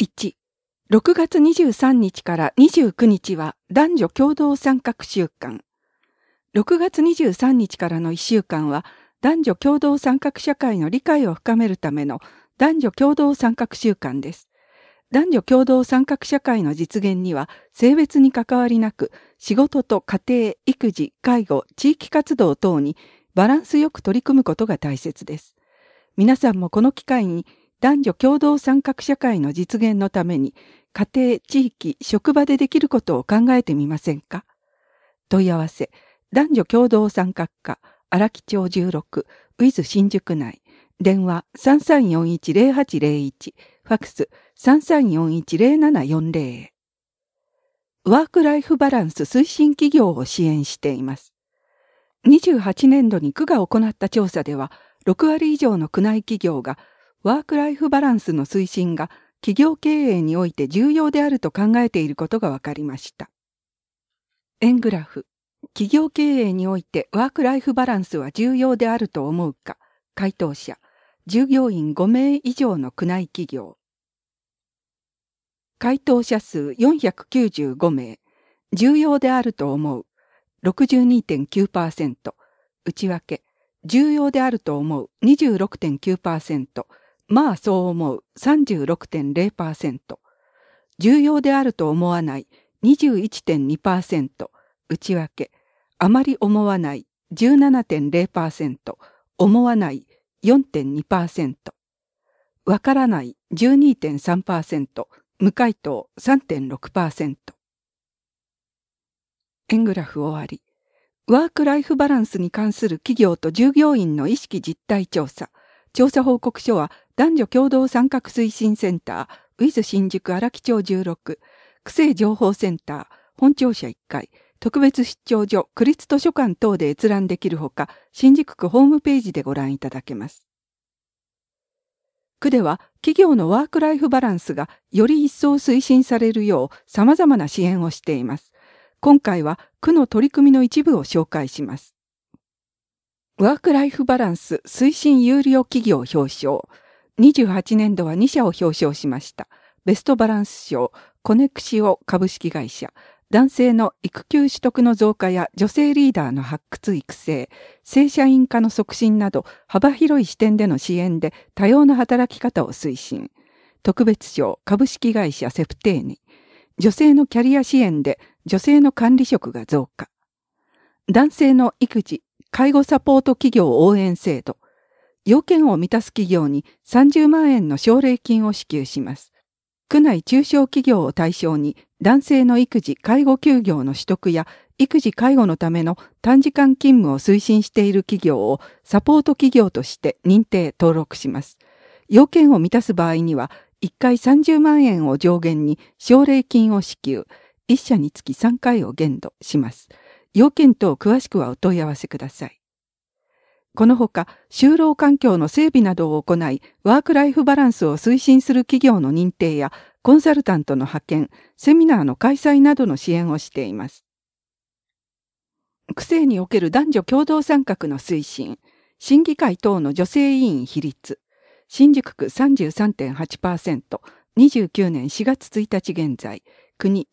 1、6月23日から29日は男女共同参画週間。6月23日からの1週間は男女共同参画社会の理解を深めるための男女共同参画週間です。男女共同参画社会の実現には性別に関わりなく仕事と家庭、育児、介護、地域活動等にバランスよく取り組むことが大切です。皆さんもこの機会に男女共同参画社会の実現のために家庭、地域、職場でできることを考えてみませんか？問い合わせ、男女共同参画課、荒木町16、ウィズ新宿内、電話 3341-0801、ファクス 3341-0740。ワークライフバランス推進企業を支援しています。28年度に区が行った調査では、6割以上の区内企業がワークライフバランスの推進が企業経営において重要であると考えていることが分かりました。円グラフ。企業経営においてワークライフバランスは重要であると思うか。回答者。従業員5名以上の区内企業。回答者数495名。重要であると思う。62.9%。内訳。重要であると思う。26.9%。まあそう思う。36.0%。重要であると思わない。21.2%。内訳。あまり思わない。17.0%。思わない。4.2%。わからない。12.3%。無回答。3.6%。円グラフ終わり。ワークライフバランスに関する企業と従業員の意識実態調査。調査報告書は男女共同参画推進センター、ウィズ新宿荒木町16、区政情報センター、本庁舎1階、特別出張所、区立図書館等で閲覧できるほか、新宿区ホームページでご覧いただけます。区では企業のワークライフバランスがより一層推進されるよう様々な支援をしています。今回は区の取り組みの一部を紹介します。ワークライフバランス推進有料企業表彰。28年度は2社を表彰しました。ベストバランス賞、コネクシオ株式会社。男性の育休取得の増加や女性リーダーの発掘育成、正社員化の促進など幅広い視点での支援で多様な働き方を推進。特別賞、株式会社セプテーニ。女性のキャリア支援で女性の管理職が増加。男性の育児、介護サポート企業応援制度。要件を満たす企業に30万円の奨励金を支給します。区内中小企業を対象に男性の育児・介護休業の取得や育児・介護のための短時間勤務を推進している企業をサポート企業として認定・登録します。要件を満たす場合には1回30万円を上限に奨励金を支給、1社につき3回を限度します。要件等詳しくはお問い合わせください。このほか、就労環境の整備などを行い、ワークライフバランスを推進する企業の認定や、コンサルタントの派遣、セミナーの開催などの支援をしています。区政における男女共同参画の推進、審議会等の女性委員比率、新宿区 33.8%、29年4月1日現在、国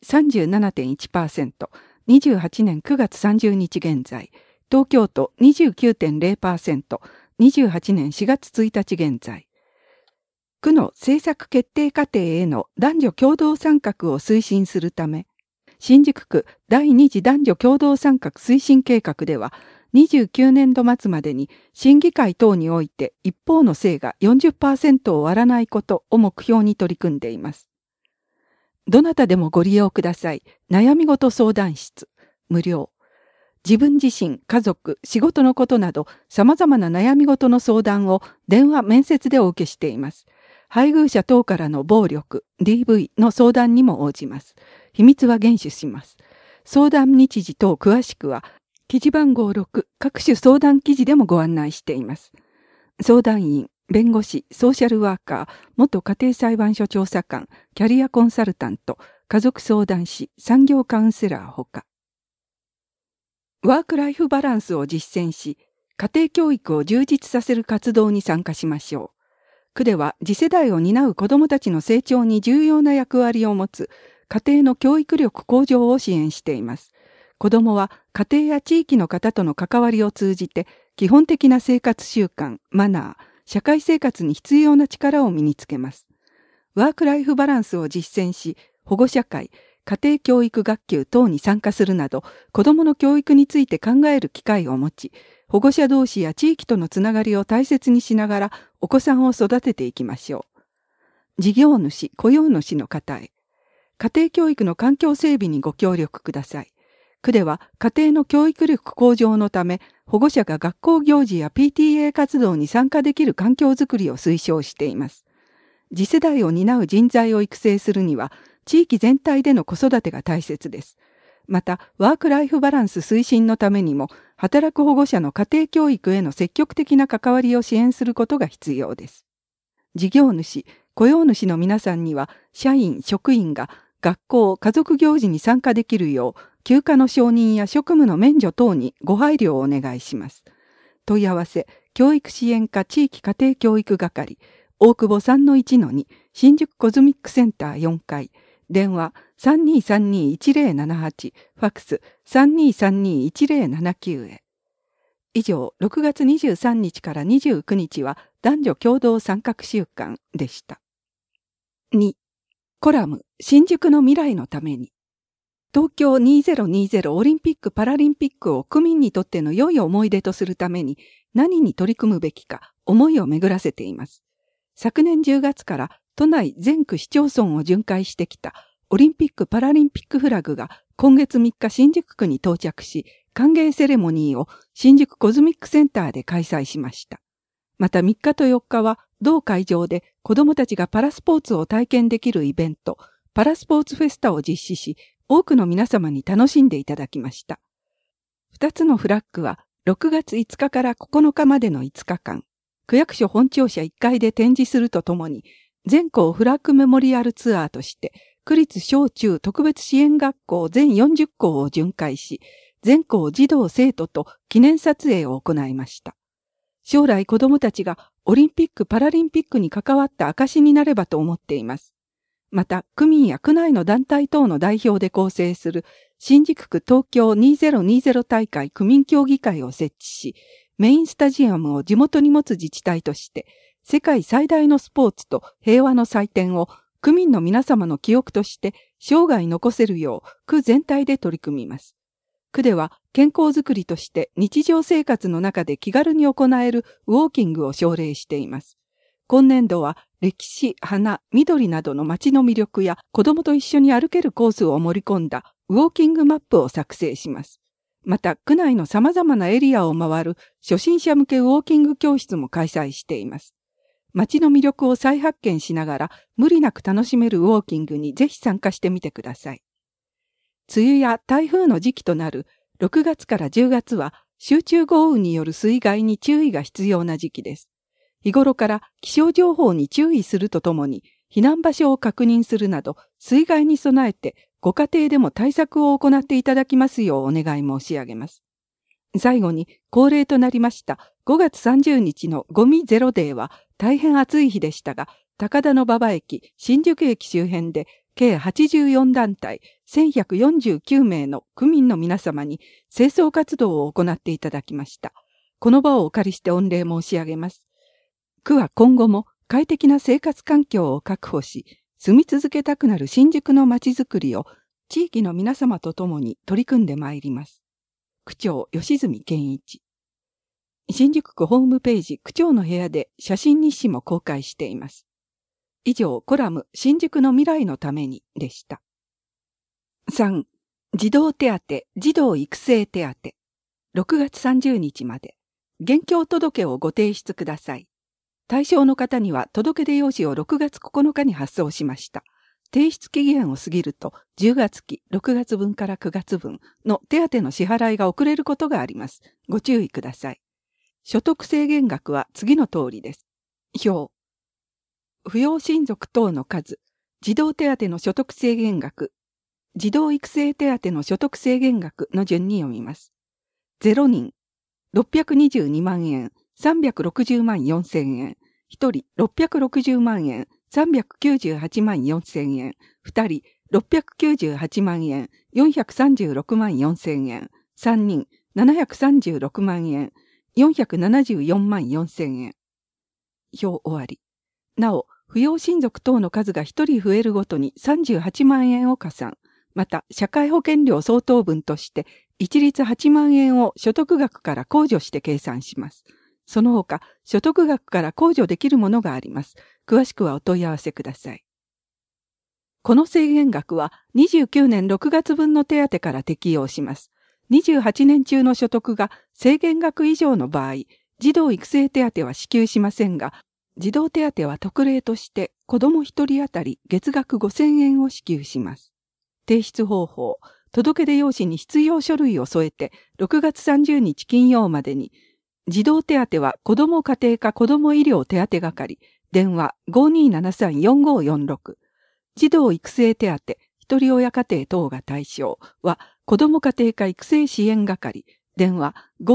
37.1%、28年9月30日現在、東京都 29.0%、28年4月1日現在。区の政策決定過程への男女共同参画を推進するため、新宿区第2次男女共同参画推進計画では、29年度末までに審議会等において一方の性が 40% を割らないことを目標に取り組んでいます。どなたでもご利用ください。悩み事相談室。無料。自分自身、家族、仕事のことなど様々な悩み事の相談を電話面接でお受けしています。配偶者等からの暴力、DV の相談にも応じます。秘密は厳守します。相談日時等詳しくは、記事番号6各種相談記事でもご案内しています。相談員、弁護士、ソーシャルワーカー、元家庭裁判所調査官、キャリアコンサルタント、家族相談師、産業カウンセラーほか。ワークライフバランスを実践し、家庭教育を充実させる活動に参加しましょう。 区では次世代を担う子どもたちの成長に重要な役割を持つ家庭の教育力向上を支援しています。子どもは家庭や地域の方との関わりを通じて基本的な生活習慣、マナー、社会生活に必要な力を身につけます。ワークライフバランスを実践し、保護者会、家庭教育学級等に参加するなど、子どもの教育について考える機会を持ち、保護者同士や地域とのつながりを大切にしながらお子さんを育てていきましょう。事業主、雇用主の方へ。家庭教育の環境整備にご協力ください。区では家庭の教育力向上のため、保護者が学校行事や PTA 活動に参加できる環境づくりを推奨しています。次世代を担う人材を育成するには、地域全体での子育てが大切です。また、ワークライフバランス推進のためにも、働く保護者の家庭教育への積極的な関わりを支援することが必要です。事業主、雇用主の皆さんには、社員、職員が学校、家族行事に参加できるよう、休暇の承認や職務の免除等にご配慮をお願いします。問い合わせ、教育支援課地域家庭教育係、大久保 3-1-2 新宿コズミックセンター4階、電話 3232-1078、ファックス 3232-1079 へ。以上、6月23日から29日は男女共同参画週間でした。2、コラム、新宿の未来のために。東京2020オリンピック・パラリンピックを区民にとっての良い思い出とするために何に取り組むべきか思いを巡らせています。昨年10月から都内全区市町村を巡回してきたオリンピック・パラリンピックフラグが今月3日新宿区に到着し、歓迎セレモニーを新宿コズミックセンターで開催しました。また3日と4日は同会場で子どもたちがパラスポーツを体験できるイベント、パラスポーツフェスタを実施し、多くの皆様に楽しんでいただきました。2つのフラッグは6月5日から9日までの5日間、区役所本庁舎1階で展示するとともに、全校フラッグメモリアルツアーとして、区立小中特別支援学校全40校を巡回し、全校児童生徒と記念撮影を行いました。将来子どもたちがオリンピック・パラリンピックに関わった証になればと思っています。また、区民や区内の団体等の代表で構成する新宿区東京2020大会区民協議会を設置し、メインスタジアムを地元に持つ自治体として、世界最大のスポーツと平和の祭典を区民の皆様の記憶として生涯残せるよう区全体で取り組みます。区では健康づくりとして日常生活の中で気軽に行えるウォーキングを奨励しています。今年度は歴史、花、緑などの街の魅力や子どもと一緒に歩けるコースを盛り込んだウォーキングマップを作成します。また、区内の様々なエリアを回る初心者向けウォーキング教室も開催しています。街の魅力を再発見しながら無理なく楽しめるウォーキングにぜひ参加してみてください。梅雨や台風の時期となる6月から10月は集中豪雨による水害に注意が必要な時期です。日頃から気象情報に注意するとともに避難場所を確認するなど水害に備えてご家庭でも対策を行っていただきますようお願い申し上げます。最後に恒例となりました5月30日のゴミゼロデーは大変暑い日でしたが、高田馬場駅、新宿駅周辺で計84団体1149名の区民の皆様に清掃活動を行っていただきました。この場をお借りして御礼申し上げます。区は今後も快適な生活環境を確保し、住み続けたくなる新宿の街づくりを地域の皆様と共に取り組んでまいります。区長吉住健一。新宿区ホームページ区長の部屋で写真日誌も公開しています。以上、コラム新宿の未来のためにでした。3. 児童手当、児童育成手当。6月30日まで。現況届をご提出ください。対象の方には届出用紙を6月9日に発送しました。提出期限を過ぎると10月期6月分から9月分の手当の支払いが遅れることがあります。ご注意ください。所得制限額は次の通りです。表。扶養親族等の数、児童手当の所得制限額、児童育成手当の所得制限額の順に読みます。0人、622万円、360万4千円、 1人660万円、398万4千円、2人698万円、436万4千円、3人736万円、474万4千円。表終わり。なお、扶養親族等の数が1人増えるごとに38万円を加算。また、社会保険料相当分として、一律8万円を所得額から控除して計算します。その他、所得額から控除できるものがあります。詳しくはお問い合わせください。この制限額は29年6月分の手当から適用します。28年中の所得が制限額以上の場合、児童育成手当は支給しませんが、児童手当は特例として子供1人当たり月額5000円を支給します。提出方法、届出用紙に必要書類を添えて6月30日金曜までに、児童手当は子供家庭科子供医療手当係、電話 5273-4546。児童育成手当、一人親家庭等が対象は、子ども家庭科育成支援係、電話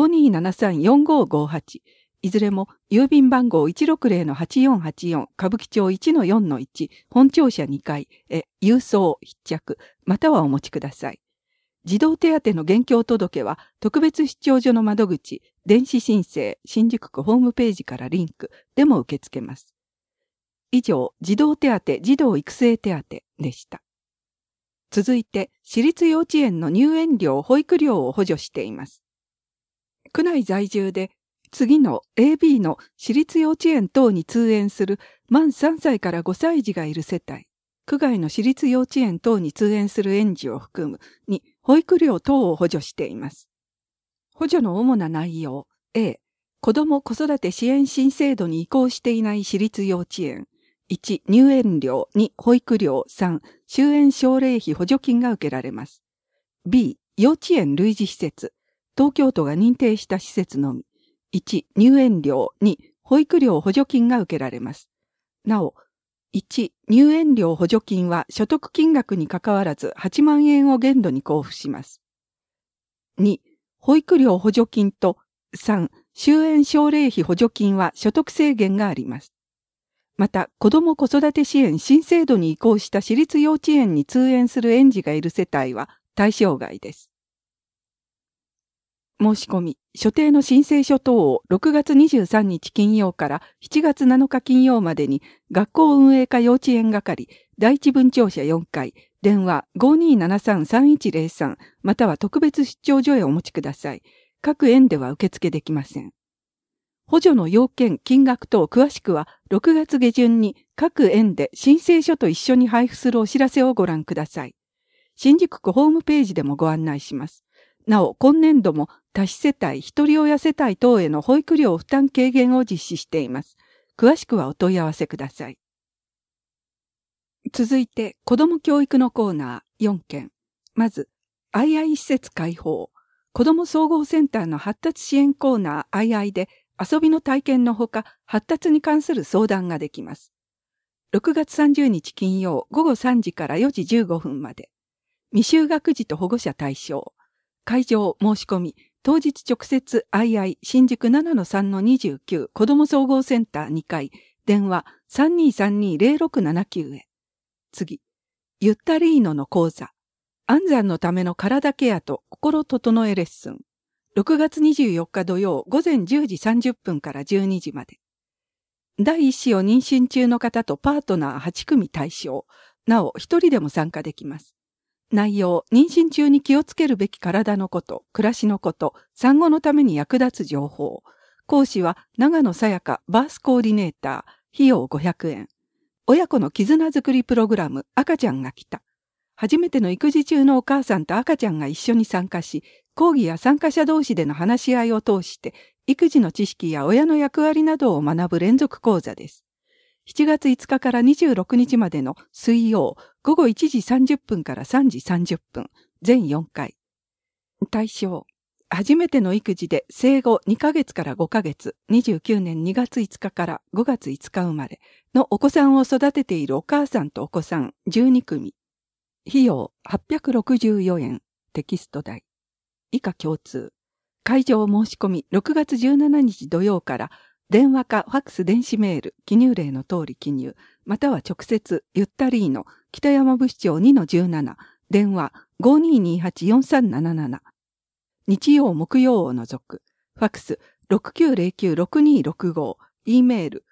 5273-4558。いずれも、郵便番号 160-8484、歌舞伎町 1-4-1、本庁舎2階へ、郵送、必着、またはお持ちください。児童手当の現況届は、特別出張所の窓口、電子申請、新宿区ホームページからリンクでも受け付けます。以上、児童手当、児童育成手当でした。続いて、私立幼稚園の入園料、保育料を補助しています。区内在住で、次の AB の私立幼稚園等に通園する満3歳から5歳児がいる世帯、区外の私立幼稚園等に通園する園児を含むに保育料等を補助しています。補助の主な内容、A、子ども子育て支援新制度に移行していない私立幼稚園、1、入園料、2、保育料、3、就園奨励費補助金が受けられます。B、幼稚園類似施設、東京都が認定した施設のみ。1、入園料、2、保育料補助金が受けられます。なお、1、入園料補助金は所得金額にかかわらず8万円を限度に交付します。2、保育料補助金と3、就園奨励費補助金は所得制限があります。また、子ども子育て支援新制度に移行した私立幼稚園に通園する園児がいる世帯は対象外です。申し込み、所定の申請書等を6月23日金曜から7月7日金曜までに学校運営課幼稚園係第一分庁舎4階電話 5273-3103 または特別出張所へお持ちください。各園では受付できません。補助の要件、金額等詳しくは6月下旬に各園で申請書と一緒に配布するお知らせをご覧ください。新宿区ホームページでもご案内します。なお、今年度も多子世帯、一人親世帯等への保育料負担軽減を実施しています。詳しくはお問い合わせください。続いて、子ども教育のコーナー4件。まず、II 施設開放。子ども総合センターの発達支援コーナー II で遊びの体験のほか発達に関する相談ができます。6月30日金曜午後3時から4時15分まで。未就学児と保護者対象。会場申し込み、当日直接 II 新宿 7-3-29 子ども総合センター2階、電話 3232-0679 へ。次、ゆったりーのの講座。安産のための体ケアと心整えレッスン。6月24日土曜午前10時30分から12時まで。第一子を妊娠中の方とパートナー8組対象。なお、一人でも参加できます。内容、妊娠中に気をつけるべき体のこと、暮らしのこと、産後のために役立つ情報。講師は長野さやかバースコーディネーター。費用500円。親子の絆づくりプログラム、赤ちゃんが来た。初めての育児中のお母さんと赤ちゃんが一緒に参加し、講義や参加者同士での話し合いを通して、育児の知識や親の役割などを学ぶ連続講座です。7月5日から26日までの水曜午後1時30分から3時30分、全4回。対象、初めての育児で生後2ヶ月から5ヶ月、29年2月5日から5月5日生まれのお子さんを育てているお母さんとお子さん12組。費用864円、テキスト代。以下共通。会場申し込み6月17日土曜から電話かファックス電子メール、記入例の通り記入、または直接、ゆったりーの北山部市長 2-17、電話 5228-4377。日曜木曜を除く、ファックス 6909-6265、e メール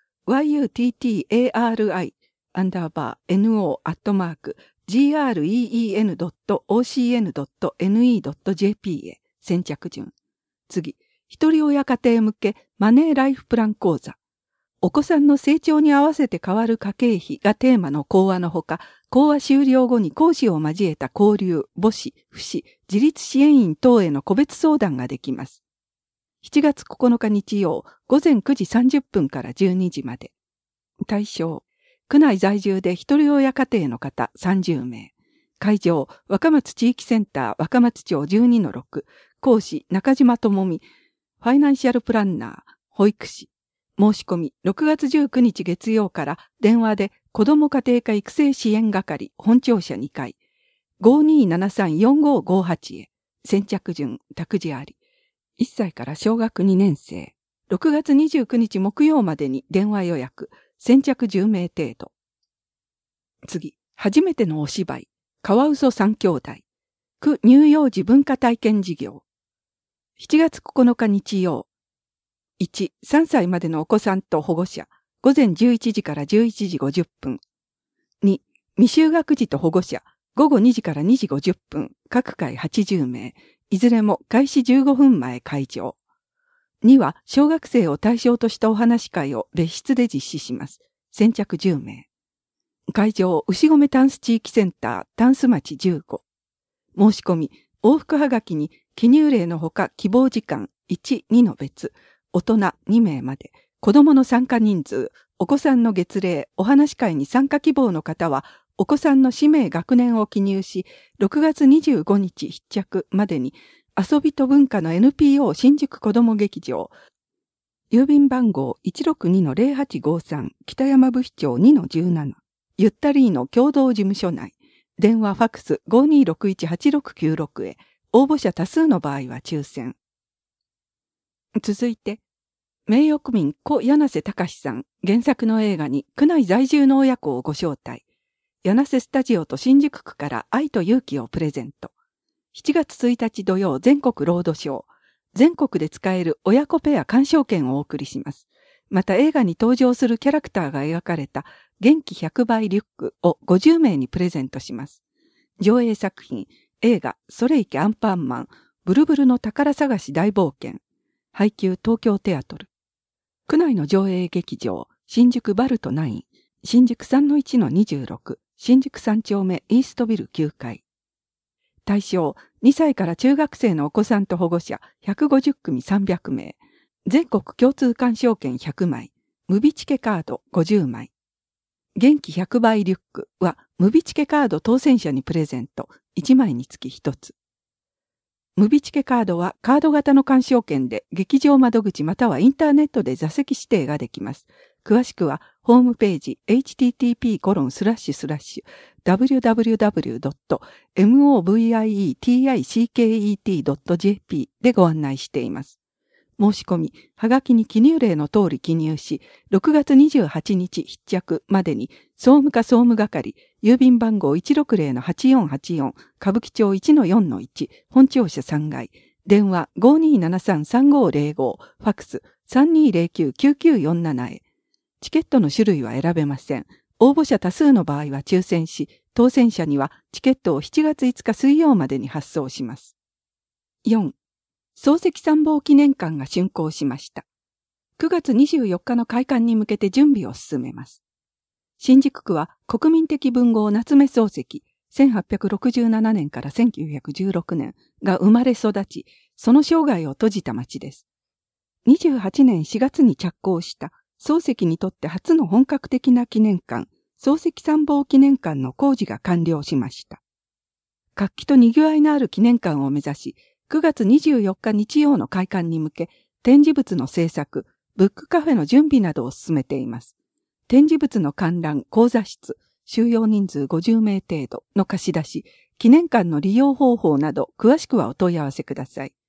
yuttari_no@green.ocn.ne.jp へ先着順。次、一人親家庭向けマネーライフプラン講座。お子さんの成長に合わせて変わる家計費がテーマの講話のほか、講話終了後に講師を交えた交流、母子、父子、自立支援員等への個別相談ができます。7月9日日曜、午前9時30分から12時まで。対象、区内在住で一人親家庭の方30名。会場、若松地域センター若松町 12-6。講師、中島智美。ファイナンシャルプランナー、保育士。申し込み、6月19日月曜から電話で子ども家庭科育成支援係本庁舎2階 5273-4558 へ先着順託児あり。1歳から小学2年生。6月29日木曜までに電話予約。先着10名程度。次、初めてのお芝居。カワウソ3兄弟。区乳幼児文化体験事業。7月9日日曜。1、3歳までのお子さんと保護者。午前11時から11時50分。2、未就学児と保護者。午後2時から2時50分。各回80名。いずれも開始15分前会場。2は小学生を対象としたお話会を別室で実施します。先着10名。会場、牛込タンス地域センター、タンス町15。申し込み、往復はがきに記入例のほか希望時間1、2の別、大人2名まで、子供の参加人数、お子さんの月齢、お話会に参加希望の方は、お子さんの氏名学年を記入し、6月25日必着までに、遊びと文化の NPO 新宿子ども劇場、郵便番号 162-0853 北山部市長 2-17 ゆったりーの共同事務所内電話ファックス 5261-8696 へ応募者多数の場合は抽選。続いて名誉区民小柳瀬隆さん原作の映画に区内在住の親子をご招待。柳瀬スタジオと新宿区から愛と勇気をプレゼント。7月1日土曜全国ロードショー。全国で使える親子ペア鑑賞券をお送りします。また映画に登場するキャラクターが描かれた元気100倍リュックを50名にプレゼントします。上映作品、映画、それいけアンパンマン、ブルブルの宝探し大冒険。配給東京テアトル。区内の上映劇場、新宿バルト9、新宿 3-1-26、新宿3丁目イーストビル9階。対象、2歳から中学生のお子さんと保護者150組300名。全国共通鑑賞券100枚。無備チケカード50枚。元気100倍リュックは無備チケカード当選者にプレゼント。1枚につき1つ。無備チケカードはカード型の鑑賞券で劇場窓口またはインターネットで座席指定ができます。詳しくはホームページ http://www.movieticket.jp でご案内しています。申し込み、はがきに記入例の通り記入し、6月28日必着までに総務課総務係、郵便番号 160-8484 歌舞伎町 1-4-1 本庁舎3階、電話 5273-3505 ファックス 3209-9947 へ。チケットの種類は選べません。応募者多数の場合は抽選し、当選者にはチケットを7月5日水曜までに発送します。4. 漱石参謀記念館が竣工しました。9月24日の開館に向けて準備を進めます。新宿区は国民的文豪夏目漱石、1867年から1916年が生まれ育ち、その生涯を閉じた町です。28年4月に着工した漱石にとって初の本格的な記念館、漱石参謀記念館の工事が完了しました。活気と賑わいのある記念館を目指し、9月24日日曜の開館に向け、展示物の制作、ブックカフェの準備などを進めています。展示物の観覧、講座室、収容人数50名程度の貸し出し、記念館の利用方法など詳しくはお問い合わせください。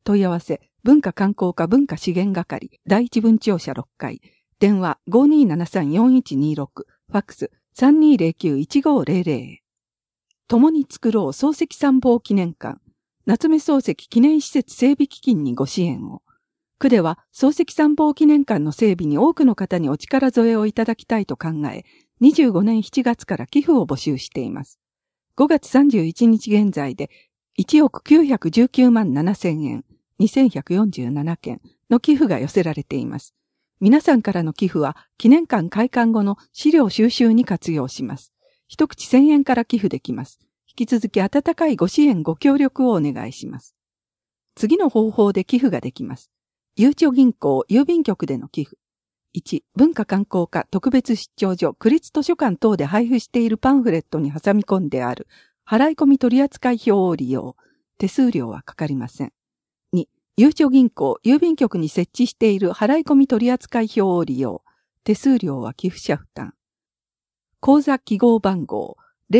問い合わせ、文化観光課文化資源係、第一分庁舎6階、電話 5273-4126、ファックス 3209-1500。共に作ろう漱石参謀記念館、夏目漱石記念施設整備基金にご支援を。区では漱石参謀記念館の整備に多くの方にお力添えをいただきたいと考え、25年7月から寄付を募集しています。5月31日現在で1億919万7000円、2147件の寄付が寄せられています。皆さんからの寄付は記念館開館後の資料収集に活用します。一口1000円から寄付できます。引き続き温かいご支援ご協力をお願いします。次の方法で寄付ができます。ゆうちょ銀行郵便局での寄付。1、文化観光課特別出張所区立図書館等で配布しているパンフレットに挟み込んである払い込み取扱表を利用。手数料はかかりません。2、ゆうちょ銀行郵便局に設置している払い込み取扱表を利用。手数料は寄付者負担。口座記号番号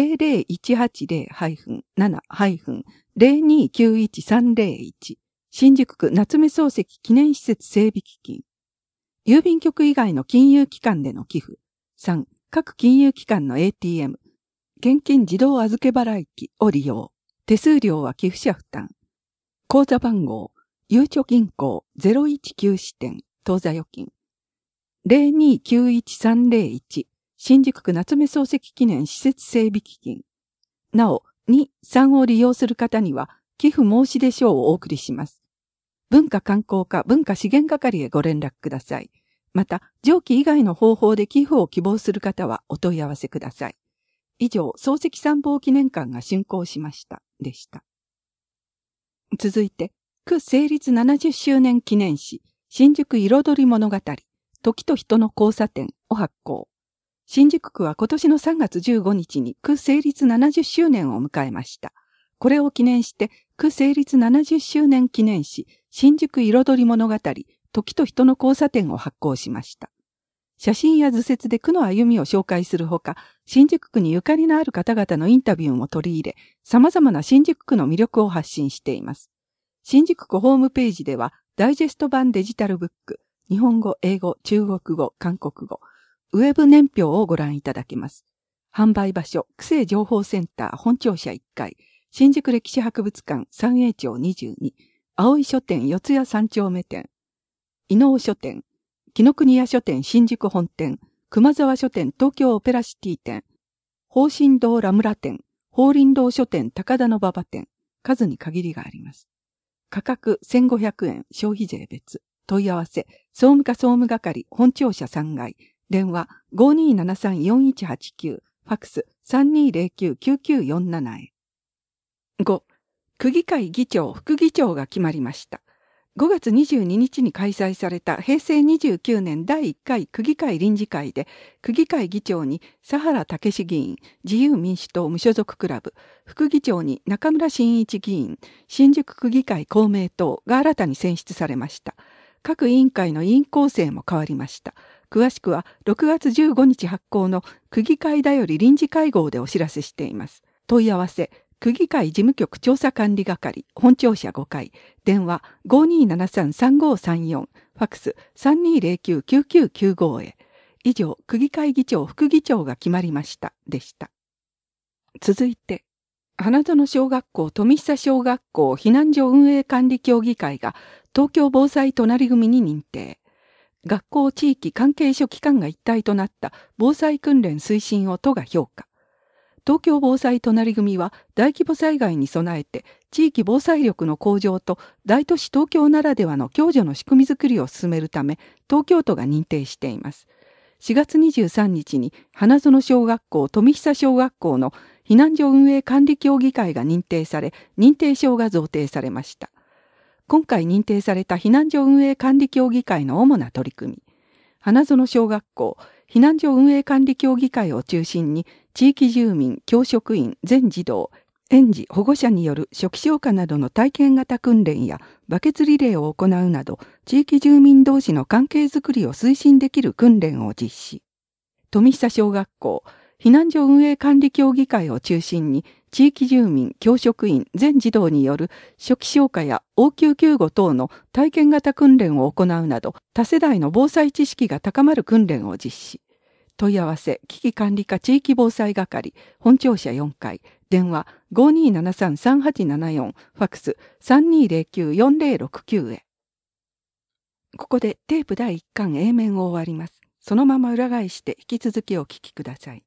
00180-7-0291301 新宿区夏目漱石記念施設整備基金。郵便局以外の金融機関での寄付。3、各金融機関の ATM、現金自動預け払い機を利用。手数料は寄付者負担。口座番号、ゆうちょ銀行019支店、当座預金。0291301、新宿区夏目漱石記念施設整備基金。なお、2、3を利用する方には、寄付申し出書をお送りします。文化観光課文化資源係へご連絡ください。また、上記以外の方法で寄付を希望する方はお問い合わせください。以上、漱石参謀記念館が竣工しました。でした。続いて、区成立70周年記念誌、新宿彩り物語、時と人の交差点を発行。新宿区は今年の3月15日に区成立70周年を迎えました。これを記念して、区成立70周年記念誌、新宿彩り物語、時と人の交差点を発行しました。写真や図説で区の歩みを紹介するほか、新宿区にゆかりのある方々のインタビューも取り入れ、様々な新宿区の魅力を発信しています。新宿区ホームページでは、ダイジェスト版デジタルブック、日本語、英語、中国語、韓国語、ウェブ年表をご覧いただけます。販売場所、区政情報センター本庁舎1階、新宿歴史博物館三栄町22、葵書店四谷三丁目店、伊能書店、紀ノ国屋書店新宿本店、熊沢書店東京オペラシティ店、宝神堂ラムラ店、宝林堂書店高田馬場店、数に限りがあります。価格1500円、消費税別。問い合わせ、総務課総務係本庁舎3階、電話 5273-4189、ファックス 3209-9947 へ。5、区議会議長、副議長が決まりました。5月22日に開催された平成29年第1回区議会臨時会で、区議会議長に佐原武史議員、自由民主党無所属クラブ、副議長に中村真一議員、新宿区議会公明党が新たに選出されました。各委員会の委員構成も変わりました。詳しくは6月15日発行の区議会だより臨時会合でお知らせしています。問い合わせ、区議会事務局調査管理係、本庁舎5階、電話 5273-3534、ファックス 3209-9995 へ。以上、区議会議長、副議長が決まりました。でした。続いて、花園小学校、富久小学校避難所運営管理協議会が東京防災隣組に認定。学校地域関係諸機関が一体となった防災訓練推進を都が評価。東京防災隣組は大規模災害に備えて地域防災力の向上と大都市東京ならではの共助の仕組みづくりを進めるため東京都が認定しています。4月23日に花園小学校、富久小学校の避難所運営管理協議会が認定され、認定証が贈呈されました。今回認定された避難所運営管理協議会の主な取り組み。花園小学校、避難所運営管理協議会を中心に、地域住民、教職員、全児童、園児、保護者による初期消火などの体験型訓練やバケツリレーを行うなど、地域住民同士の関係づくりを推進できる訓練を実施。富久小学校、 避難所運営管理協議会を中心に、地域住民、教職員、全児童による初期消火や応急救護等の体験型訓練を行うなど、多世代の防災知識が高まる訓練を実施。問い合わせ、危機管理課地域防災係、本庁舎4階、電話 5273-3874、ファックス 3209-4069 へ。ここでテープ第1巻 A 面を終わります。そのまま裏返して引き続きお聞きください。